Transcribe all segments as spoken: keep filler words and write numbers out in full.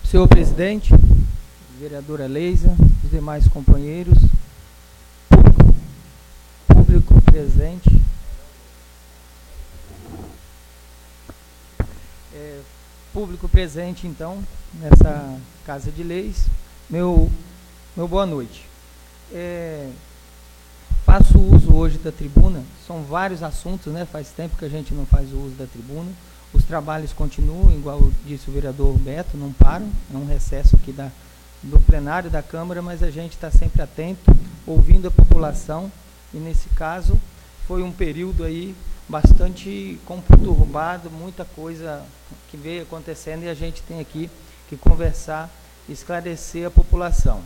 Senhor presidente, vereadora Leisa, os demais companheiros, público, público presente, é, público presente então nessa Casa de Leis, meu, meu boa noite. É, faço uso hoje da tribuna, são vários assuntos, né? Faz tempo que a gente não faz o uso da tribuna. Os trabalhos continuam, igual disse o vereador Beto, não param, é um recesso aqui da, do plenário da Câmara, mas a gente está sempre atento, ouvindo a população, e nesse caso foi um período aí bastante conturbado, muita coisa que veio acontecendo e a gente tem aqui que conversar, esclarecer a população.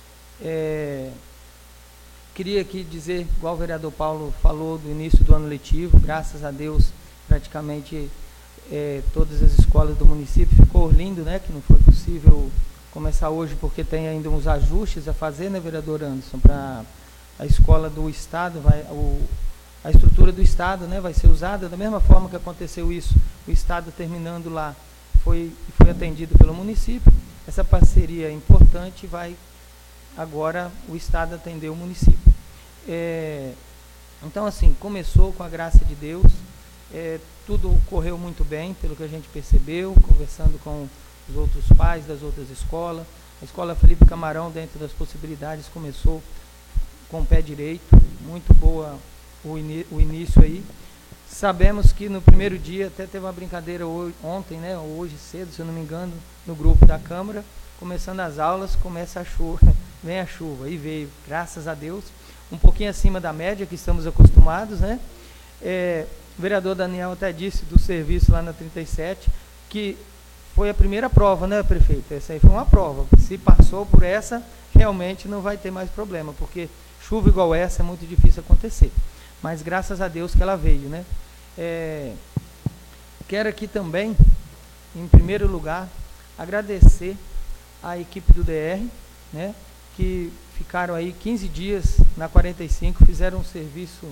É, queria aqui dizer, igual o vereador Paulo falou do início do ano letivo, graças a Deus, praticamente É, todas as escolas do município, ficou lindo, né, que não foi possível começar hoje, porque tem ainda uns ajustes a fazer, né, vereador Anderson, para a escola do Estado, vai, o, a estrutura do Estado, né, vai ser usada da mesma forma que aconteceu isso, o Estado terminando lá, foi, foi atendido pelo município, essa parceria é importante, vai agora o Estado atender o município. É, então, assim, começou com a graça de Deus, é, tudo correu muito bem, pelo que a gente percebeu, conversando com os outros pais das outras escolas. A escola Felipe Camarão, dentro das possibilidades, começou com o pé direito, muito boa o, in, o início aí. Sabemos que no primeiro dia, até teve uma brincadeira hoje, ontem, né, ou hoje cedo, se eu não me engano, no grupo da Câmara, começando as aulas, começa a chuva, vem a chuva, e veio, graças a Deus, um pouquinho acima da média que estamos acostumados, né? É, o vereador Daniel até disse do serviço lá na trinta e sete, que foi a primeira prova, né, prefeito? Essa aí foi uma prova. Se passou por essa, realmente não vai ter mais problema, porque chuva igual essa é muito difícil acontecer. Mas graças a Deus que ela veio, né? É, quero aqui também, em primeiro lugar, agradecer à equipe do D R, né, que ficaram aí quinze dias na quarenta e cinco, fizeram um serviço...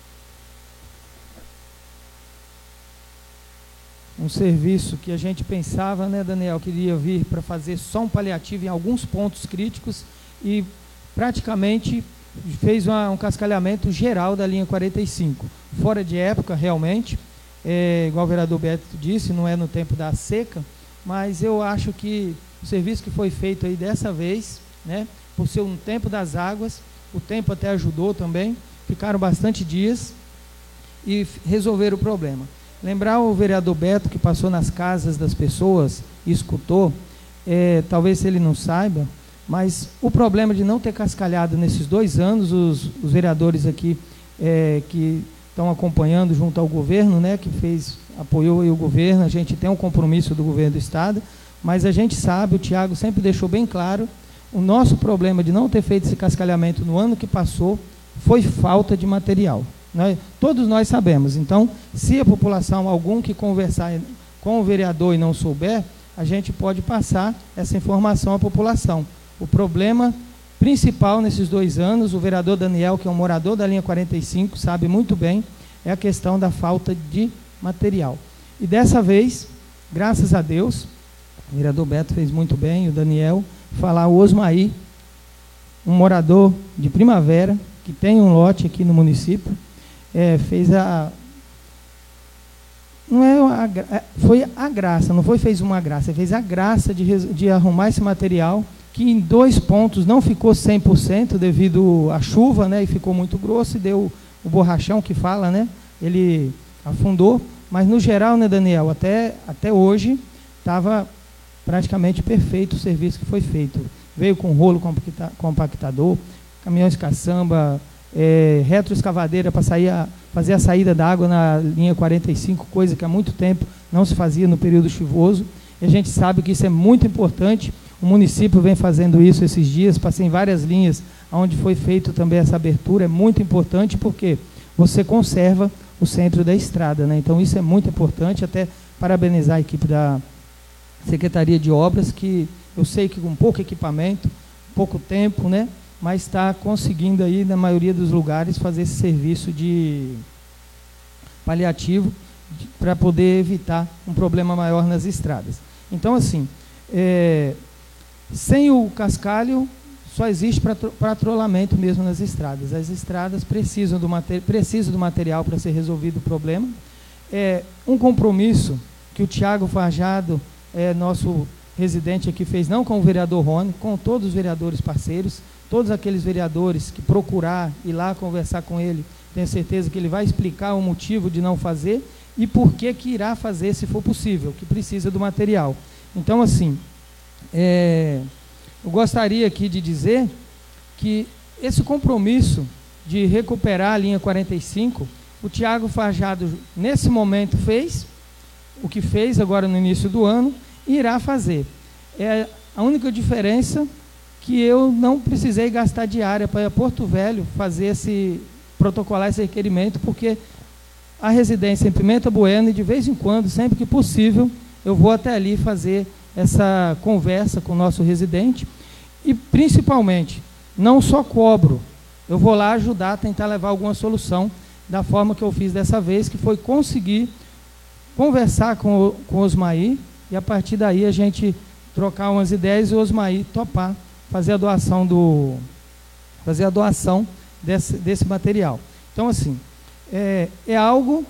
um serviço que a gente pensava, né, Daniel, que iria vir para fazer só um paliativo em alguns pontos críticos e praticamente fez uma, um cascalhamento geral da linha quarenta e cinco. Fora de época, realmente, é, igual o vereador Beto disse, não é no tempo da seca, mas eu acho que o serviço que foi feito aí dessa vez, né, por ser um tempo das águas, o tempo até ajudou também, ficaram bastante dias e resolveram o problema. Lembrar o vereador Beto, que passou nas casas das pessoas e escutou, é, talvez ele não saiba, mas o problema de não ter cascalhado nesses dois anos, os, os vereadores aqui é, que estão acompanhando junto ao governo, né, que fez, apoiou aí o governo, a gente tem um compromisso do governo do Estado, mas a gente sabe, o Tiago sempre deixou bem claro, o nosso problema de não ter feito esse cascalhamento no ano que passou foi falta de material. Nós, todos nós sabemos. Então, se a população, algum que conversar com o vereador e não souber, a gente pode passar essa informação à população. O problema principal nesses dois anos, o vereador Daniel, que é um morador da linha quarenta e cinco, sabe muito bem, é a questão da falta de material. E dessa vez, graças a Deus, o vereador Beto fez muito bem, o Daniel, falar o Osmaí, um morador de Primavera, que tem um lote aqui no município, É, fez a... Não é a, foi a graça, não foi fez uma graça, fez a graça de, de arrumar esse material, que em dois pontos não ficou cem por cento devido à chuva, né, e ficou muito grosso, e deu o borrachão que fala, né, ele afundou, mas no geral, né, Daniel, até, até hoje, estava praticamente perfeito o serviço que foi feito. Veio com rolo compactador, caminhões caçamba, É, retroescavadeira para sair a, fazer a saída da água na linha quarenta e cinco, coisa que há muito tempo não se fazia no período chuvoso, e a gente sabe que isso é muito importante. O município vem fazendo isso esses dias, passei em várias linhas onde foi feito também essa abertura, é muito importante porque você conserva o centro da estrada, né? Então isso é muito importante, até parabenizar a equipe da Secretaria de Obras, que eu sei que com pouco equipamento, pouco tempo, né, mas está conseguindo aí, na maioria dos lugares, fazer esse serviço de paliativo para poder evitar um problema maior nas estradas. Então, assim, É, sem o cascalho, só existe patrulhamento mesmo nas estradas. As estradas precisam do, precisam do material para ser resolvido o problema. É um compromisso que o Tiago Farjado, é, nosso residente aqui, fez, não com o vereador Rony, com todos os vereadores parceiros, todos aqueles vereadores que procurar ir lá conversar com ele, tenho certeza que ele vai explicar o motivo de não fazer e por que que irá fazer se for possível, que precisa do material. Então, assim, é, eu gostaria aqui de dizer que esse compromisso de recuperar a linha quarenta e cinco, o Tiago Farjado, nesse momento, fez o que fez agora no início do ano e irá fazer. É a única diferença que eu não precisei gastar diária para ir a Porto Velho fazer esse, protocolar esse requerimento, porque a residência em Pimenta Bueno, e de vez em quando, sempre que possível, eu vou até ali fazer essa conversa com o nosso residente e, principalmente, não só cobro, eu vou lá ajudar a tentar levar alguma solução da forma que eu fiz dessa vez, que foi conseguir conversar com o, com o Osmaí e, a partir daí, a gente trocar umas ideias e o Osmaí topar fazer a doação do fazer a doação desse, desse material. Então, assim, é, é algo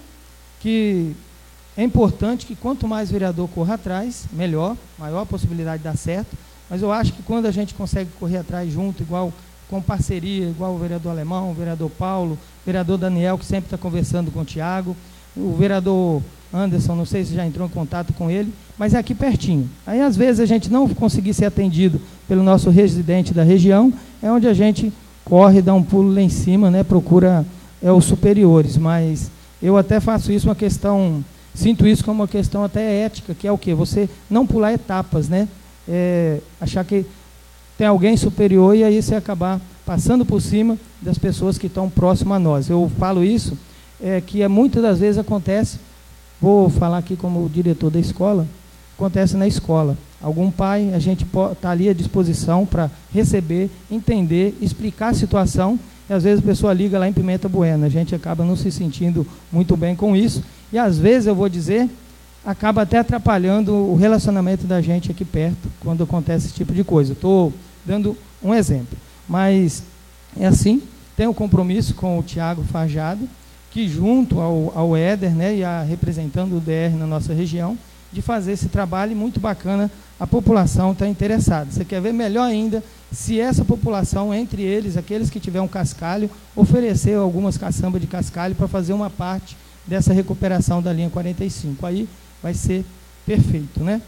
que é importante que quanto mais vereador corra atrás, melhor, maior a possibilidade de dar certo, mas eu acho que quando a gente consegue correr atrás junto, igual com parceria, igual o vereador Alemão, o vereador Paulo, o vereador Daniel, que sempre está conversando com o Tiago, o vereador Anderson, não sei se já entrou em contato com ele, mas é aqui pertinho. Aí, às vezes, a gente não conseguir ser atendido pelo nosso residente da região, é onde a gente corre, dá um pulo lá em cima, né, procura é, os superiores, mas eu até faço isso uma questão, sinto isso como uma questão até ética, que é o quê? Você não pular etapas, né? É, achar que tem alguém superior e aí você acabar passando por cima das pessoas que estão próximas a nós. Eu falo isso, é, que é, muitas das vezes acontece, vou falar aqui como diretor da escola, acontece na escola. Algum pai, a gente está ali à disposição para receber, entender, explicar a situação, e às vezes a pessoa liga lá em Pimenta Bueno, a gente acaba não se sentindo muito bem com isso, e às vezes, eu vou dizer, acaba até atrapalhando o relacionamento da gente aqui perto, quando acontece esse tipo de coisa. Estou dando um exemplo, mas é assim, tenho um compromisso com o Tiago Farjado, que junto ao, ao Éder, né, e a representando o D R na nossa região, de fazer esse trabalho muito bacana, a população está interessada. Você quer ver melhor ainda, se essa população, entre eles, aqueles que tiver um cascalho, oferecer algumas caçambas de cascalho para fazer uma parte dessa recuperação da linha quarenta e cinco. Aí vai ser perfeito, né?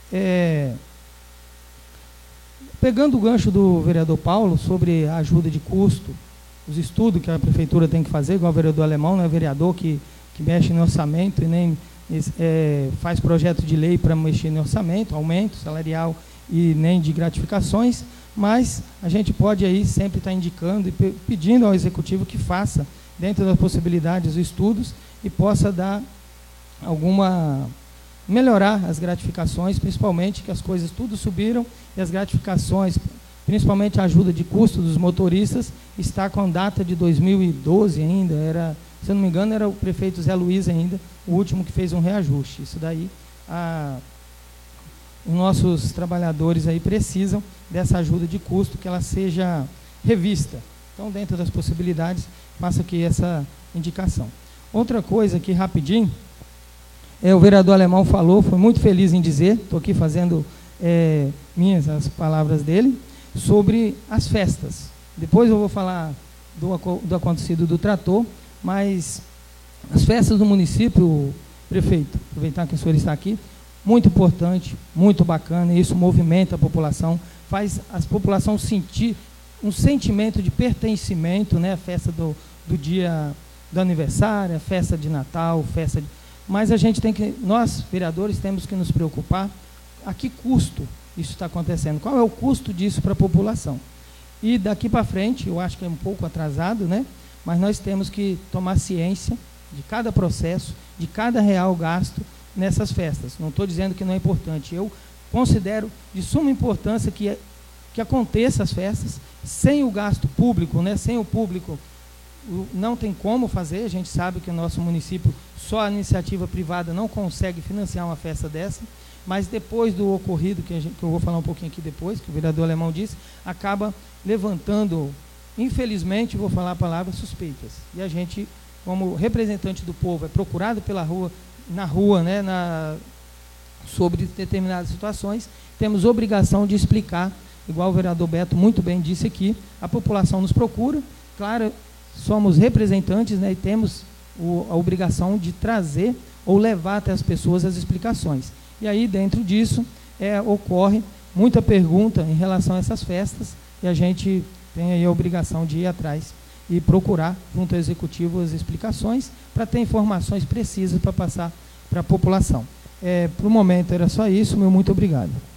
É, pegando o gancho do vereador Paulo sobre a ajuda de custo, os estudos que a prefeitura tem que fazer, igual o vereador Alemão, não é vereador que, que mexe no orçamento e nem é, faz projeto de lei para mexer no orçamento, aumento salarial e nem de gratificações, mas a gente pode aí sempre estar indicando e pe pedindo ao executivo que faça, dentro das possibilidades, os estudos e possa dar alguma... melhorar as gratificações, principalmente que as coisas tudo subiram e as gratificações, principalmente a ajuda de custo dos motoristas, está com data de dois mil e doze ainda, era, se eu não me engano, era o prefeito Zé Luiz ainda, o último que fez um reajuste. Isso daí, a, os nossos trabalhadores aí precisam dessa ajuda de custo, que ela seja revista. Então, dentro das possibilidades, faça aqui essa indicação. Outra coisa aqui, rapidinho, é, o vereador Alemão falou, foi muito feliz em dizer, estou aqui fazendo é, minhas as palavras dele, sobre as festas. Depois eu vou falar do, do acontecido do trator, mas as festas do município, prefeito, aproveitar que o senhor está aqui, muito importante, muito bacana, isso movimenta a população, faz a população sentir um sentimento de pertencimento, né? A festa do, do dia do aniversário, a festa de Natal, festa de... Mas a gente tem que, nós, vereadores, temos que nos preocupar a que custo isso está acontecendo, qual é o custo disso para a população. E daqui para frente, eu acho que é um pouco atrasado, né? Mas nós temos que tomar ciência de cada processo, de cada real gasto nessas festas. Não estou dizendo que não é importante, eu considero de suma importância que, que aconteça as festas, sem o gasto público, né? Sem o público, não tem como fazer, a gente sabe que o nosso município, só a iniciativa privada não consegue financiar uma festa dessa, mas depois do ocorrido, que, a gente, que eu vou falar um pouquinho aqui depois, que o vereador Alemão disse, acaba levantando, infelizmente, vou falar a palavra, suspeitas. E a gente, como representante do povo, é procurado pela rua, na rua, né, na, sobre determinadas situações, temos obrigação de explicar, igual o vereador Beto muito bem disse aqui, a população nos procura, claro, somos representantes, né, e temos o, a obrigação de trazer ou levar até as pessoas as explicações. E aí, dentro disso, é, ocorre muita pergunta em relação a essas festas, e a gente tem aí a obrigação de ir atrás e procurar, junto ao executivo, as explicações, para ter informações precisas para passar para a população. É, para o momento era só isso, meu muito obrigado.